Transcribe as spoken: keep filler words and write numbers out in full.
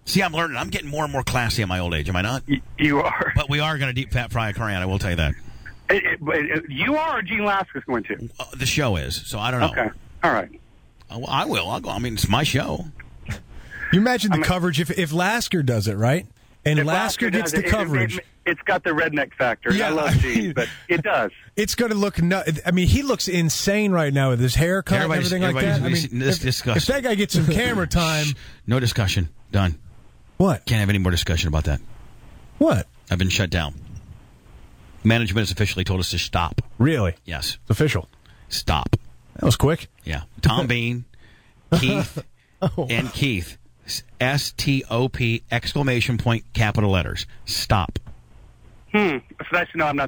See, I'm learning. I'm getting more and more classy at my old age. Am I not? Y- you are. But we are going to deep fat fry a crayon. I will tell you that. It, it, it, you are, or Gene Lasker's going to? Uh, the show is, so I don't know. Okay. All right. Uh, well, I will. I'll go. I mean, it's my show. You imagine the I'm a- coverage if if Lasker does it, right? And If Lasker gets does the it, coverage. It, it, it's got the redneck factor. Yeah, I love I Gene, mean- but it does. It's going to look. Nu- I mean, he looks insane right now with his haircut and Everybody's- everything like that. I everybody's- mean, this if, discuss- if that guy gets some camera time, Shh. No discussion. Done. what? Can't have any more discussion about that. What? I've been shut down. Management has officially told us to stop. Really? Yes. It's official. Stop. That was quick. Yeah. Tom Bean, Keith, Oh, and Keith. S T O P exclamation point capital letters. Stop. Hmm. It's nice to know I'm not